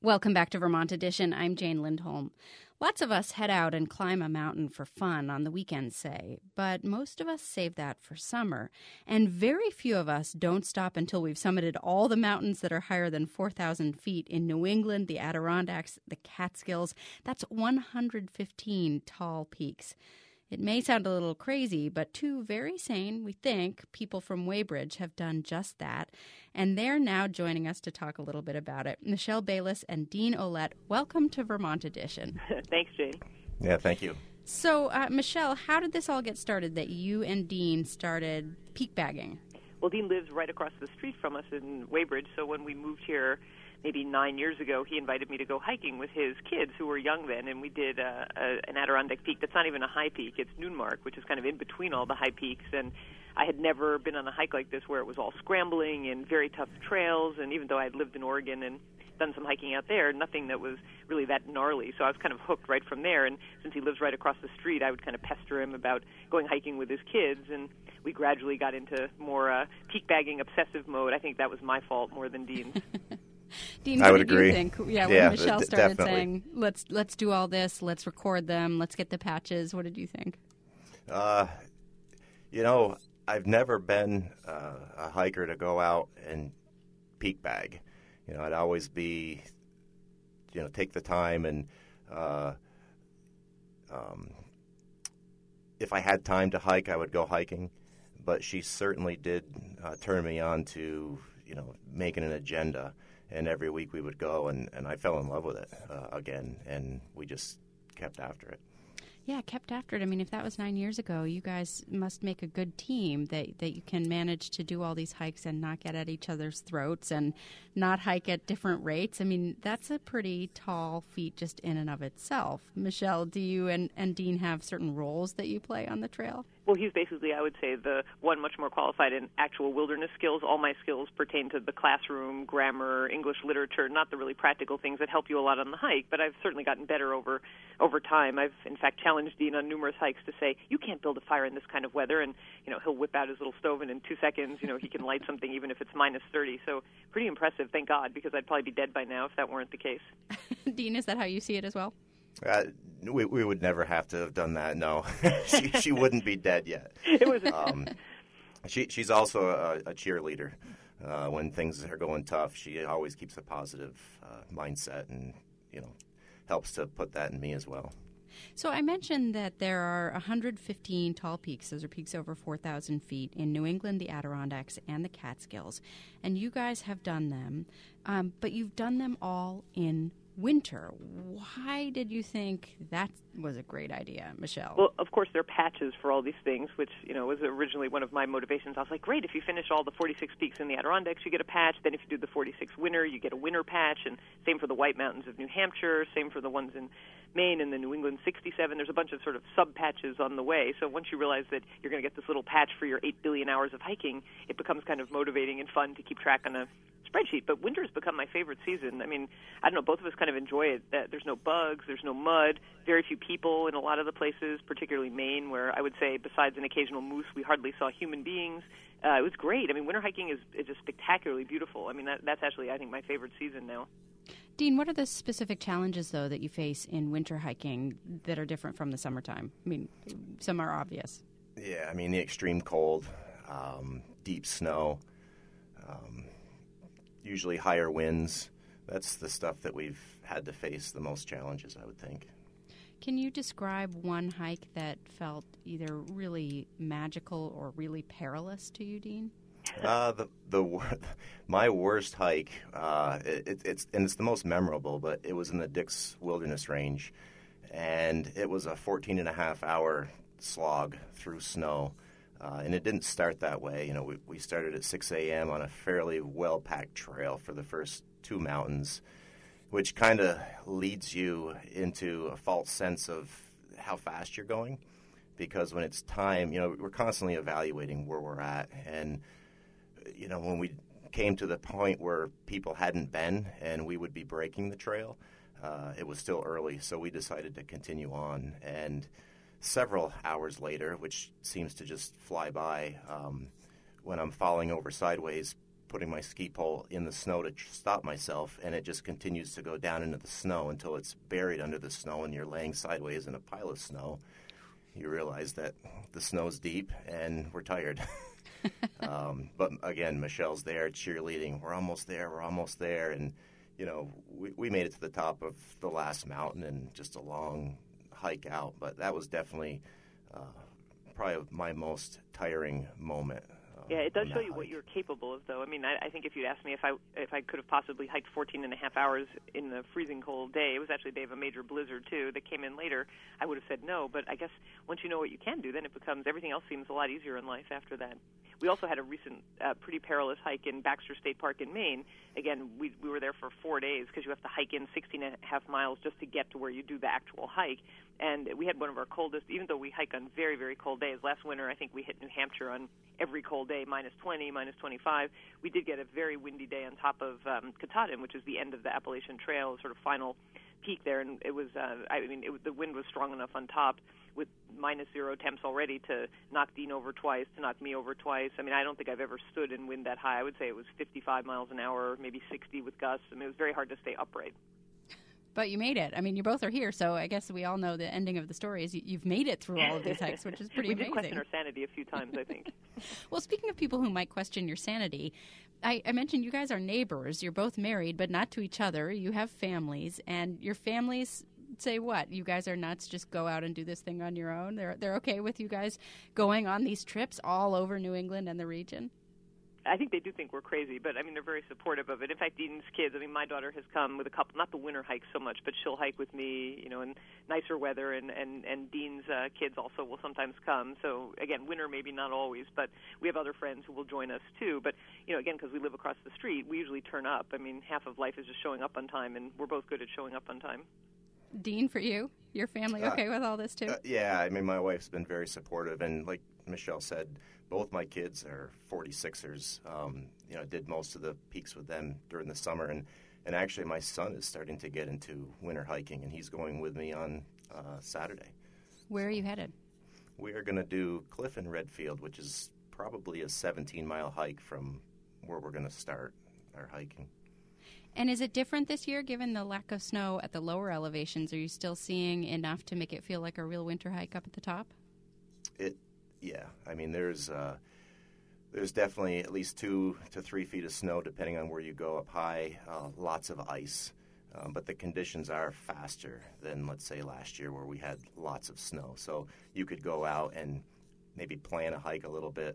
Welcome back to Vermont Edition. I'm Jane Lindholm. Lots of us head out and climb a mountain for fun on the weekends, say, but most of us save that for summer. And very few of us don't stop until we've summited all the mountains that are higher than 4,000 feet in New England, the Adirondacks, the Catskills. That's 115 tall peaks. It may sound a little crazy, but two very sane, we think, people from Weybridge have done just that, and they're now joining us to talk a little bit about it. Michelle Bayless and Dean Ouellette, welcome to Vermont Edition. Thanks, Jane. Yeah, thank you. So, Michelle, how did this all get started that you and Dean started peak bagging? Well, Dean lives right across the street from us in Weybridge, so when we moved here maybe 9 years ago, he invited me to go hiking with his kids who were young then, and we did an Adirondack peak that's not even a high peak. It's Noonmark, which is kind of in between all the high peaks, and I had never been on a hike like this where it was all scrambling and very tough trails, and even though I had lived in Oregon and done some hiking out there, nothing that was really that gnarly, so I was kind of hooked right from there, and since he lives right across the street, I would kind of pester him about going hiking with his kids, and we gradually got into more peak bagging obsessive mode. I think that was my fault more than Dean's. Dean, I what would did agree. you think? Yeah, when Michelle started definitely. saying, let's do all this, let's record them, let's get the patches, what did you think? I've never been a hiker to go out and peak bag. I'd always be, take the time and if I had time to hike, I would go hiking. But she certainly did turn me on to, making an agenda. And every week we would go, and I fell in love with it again, and we just kept after it. Yeah, kept after it. I mean, if that was 9 years ago, you guys must make a good team that you can manage to do all these hikes and not get at each other's throats and not hike at different rates. I mean, that's a pretty tall feat just in and of itself. Michelle, do you and Dean have certain roles that you play on the trail? Well, he's basically, I would say, the one much more qualified in actual wilderness skills. All my skills pertain to the classroom, grammar, English literature, not the really practical things that help you a lot on the hike, but I've certainly gotten better over time. I've, in fact, challenged Dean on numerous hikes to say, you can't build a fire in this kind of weather, and, he'll whip out his little stove, and in 2 seconds, he can light something even if it's minus 30. So pretty impressive, thank God, because I'd probably be dead by now if that weren't the case. Dean, is that how you see it as well? We would never have to have done that. No, she wouldn't be dead yet. It was. She's also a cheerleader. When things are going tough, she always keeps a positive mindset, and helps to put that in me as well. So I mentioned that there are 115 tall peaks. Those are peaks over 4,000 feet in New England, the Adirondacks, and the Catskills. And you guys have done them, but you've done them all in winter. Why did you think that was a great idea, Michelle? Well, of course, there are patches for all these things, which, was originally one of my motivations. I was like, great, if you finish all the 46 peaks in the Adirondacks, you get a patch. Then if you do the 46 winter, you get a winter patch. And same for the White Mountains of New Hampshire, same for the ones in Maine and the New England 67. There's a bunch of sort of sub-patches on the way. So once you realize that you're going to get this little patch for your 8 billion hours of hiking, it becomes kind of motivating and fun to keep track on a spreadsheet. But winter has become my favorite season. I mean, I don't know, both of us kind of enjoy it. There's no bugs, there's no mud, very few people in a lot of the places, particularly Maine, where I would say besides an occasional moose, we hardly saw human beings. It was great. I mean, winter hiking is just spectacularly beautiful. I mean, that's actually, I think, my favorite season now. Dean, what are the specific challenges, though, that you face in winter hiking that are different from the summertime? I mean, some are obvious. Yeah, I mean, the extreme cold, deep snow, usually higher winds. That's the stuff that we've had to face the most challenges, I would think. Can you describe one hike that felt either really magical or really perilous to you, Dean? My worst hike, it's the most memorable, but it was in the Dix Wilderness Range, and it was a 14-and-a-half-hour slog through snow. And it didn't start that way. We started at 6 a.m. on a fairly well-packed trail for the first 2 mountains, which kind of leads you into a false sense of how fast you're going. Because when it's time, we're constantly evaluating where we're at. And, when we came to the point where people hadn't been and we would be breaking the trail, it was still early. So we decided to continue on. And several hours later, which seems to just fly by, when I'm falling over sideways, putting my ski pole in the snow to stop myself, and it just continues to go down into the snow until it's buried under the snow and you're laying sideways in a pile of snow. You realize that the snow's deep and we're tired. But again, Michelle's there cheerleading. We're almost there. And, we made it to the top of the last mountain and just a long hike out. But that was definitely probably my most tiring moment. Yeah, it does show you what you're capable of, though. I mean, I think if you'd asked me if I could have possibly hiked 14 and a half hours in the freezing cold day, it was actually a day of a major blizzard, too, that came in later, I would have said no. But I guess once you know what you can do, then everything else seems a lot easier in life after that. We also had a recent pretty perilous hike in Baxter State Park in Maine. Again, we were there for 4 days because you have to hike in 16 and a half miles just to get to where you do the actual hike. And we had one of our coldest, even though we hike on very, very cold days. Last winter, I think we hit New Hampshire on every cold day, minus 20, minus 25. We did get a very windy day on top of Katahdin, which is the end of the Appalachian Trail, sort of final peak there. And it was, the wind was strong enough on top with minus 0 temps already to knock Dean over twice, to knock me over twice. I mean, I don't think I've ever stood in wind that high. I would say it was 55 miles an hour, maybe 60 with gusts. I mean, it was very hard to stay upright. But you made it. I mean, you both are here, so I guess we all know the ending of the story is you've made it through all of these hikes, which is pretty amazing. We did question our sanity a few times, I think. Well, speaking of people who might question your sanity, I mentioned you guys are neighbors. You're both married, but not to each other. You have families, and your families say what? You guys are nuts, just go out and do this thing on your own? They're okay with you guys going on these trips all over New England and the region? I think they do think we're crazy, but, I mean, they're very supportive of it. In fact, Dean's kids, I mean, my daughter has come with a couple, not the winter hikes so much, but she'll hike with me, in nicer weather, and Dean's kids also will sometimes come. So, again, winter maybe not always, but we have other friends who will join us, too. But, again, because we live across the street, we usually turn up. I mean, half of life is just showing up on time, and we're both good at showing up on time. Dean, for you, your family okay with all this, too? Yeah, I mean, my wife's been very supportive, and like Michelle said, both my kids are 46ers. Did most of the peaks with them during the summer, and actually my son is starting to get into winter hiking, and he's going with me on Saturday. Where are you headed? We are going to do Cliff and Redfield, which is probably a 17-mile hike from where we're going to start our hiking. And is it different this year, given the lack of snow at the lower elevations? Are you still seeing enough to make it feel like a real winter hike up at the top? Yeah. I mean, there's definitely at least 2 to 3 feet of snow, depending on where you go up high. Lots of ice, but the conditions are faster than, let's say, last year where we had lots of snow. So you could go out and maybe plan a hike a little bit,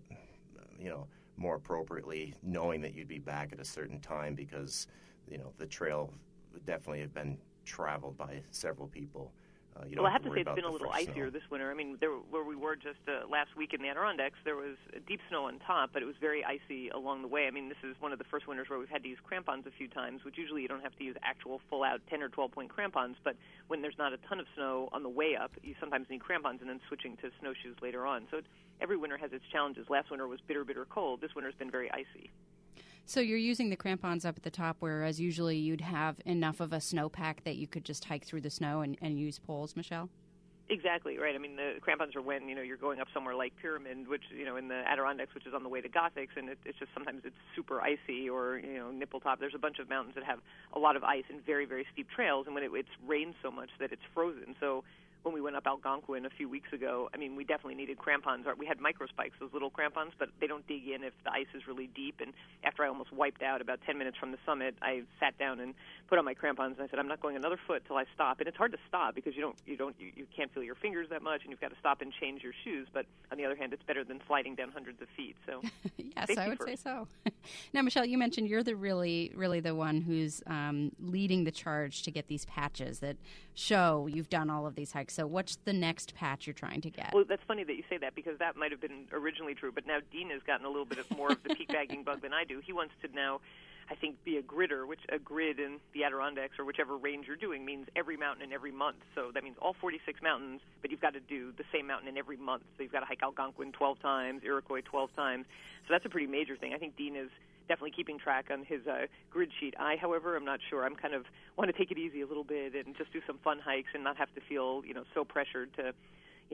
more appropriately, knowing that you'd be back at a certain time because, the trail would definitely have been traveled by several people. Well, I have to say it's been a little icier this winter. I mean, where we were just last week in the Adirondacks, there was deep snow on top, but it was very icy along the way. I mean, this is one of the first winters where we've had to use crampons a few times, which usually you don't have to use actual full-out 10 or 12-point crampons, but when there's not a ton of snow on the way up, you sometimes need crampons and then switching to snowshoes later on. So every winter has its challenges. Last winter was bitter, bitter cold. This winter's been very icy. So you're using the crampons up at the top, whereas usually you'd have enough of a snowpack that you could just hike through the snow and use poles, Michelle? Exactly, right. I mean, the crampons are when, you're going up somewhere like Pyramid, which, in the Adirondacks, which is on the way to Gothics, and it's just sometimes it's super icy, or, Nipple Top. There's a bunch of mountains that have a lot of ice and very, very steep trails, and when it's rained so much that it's frozen. So when we went up Algonquin a few weeks ago, I mean, we definitely needed crampons. We had microspikes, those little crampons, but they don't dig in if the ice is really deep. And after I almost wiped out about 10 minutes from the summit, I sat down and put on my crampons, and I said, I'm not going another foot till I stop. And it's hard to stop because you can't feel your fingers that much, and you've got to stop and change your shoes. But on the other hand, it's better than sliding down hundreds of feet. So yes, I would say so. Now, Michelle, you mentioned you're really the one who's leading the charge to get these patches that show you've done all of these hikes. So what's the next patch you're trying to get? Well, that's funny that you say that because that might have been originally true, but now Dean has gotten a little bit more of the peak bagging bug than I do. He wants to now, I think, be a gridder, which a grid in the Adirondacks or whichever range you're doing means every mountain in every month. So that means all 46 mountains, but you've got to do the same mountain in every month. So you've got to hike Algonquin 12 times, Iroquois 12 times. So that's a pretty major thing. I think Dean is definitely keeping track on his grid sheet. I, however, am not sure. I'm kind of want to take it easy a little bit and just do some fun hikes and not have to feel, so pressured to,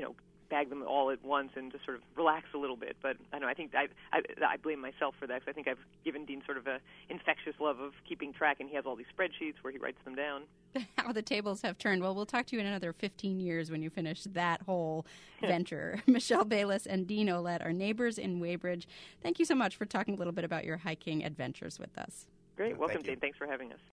bag them all at once and just sort of relax a little bit. But I know I think I blame myself for that, because I think I've given Dean sort of a infectious love of keeping track, and he has all these spreadsheets where he writes them down. How the tables have turned. Well, we'll talk to you in another 15 years when you finish that whole venture. Michelle Bayless and Dean Ouellette are neighbors in Weybridge. Thank you so much for talking a little bit about your hiking adventures with us. Great. Welcome, Jane. Thanks for having us.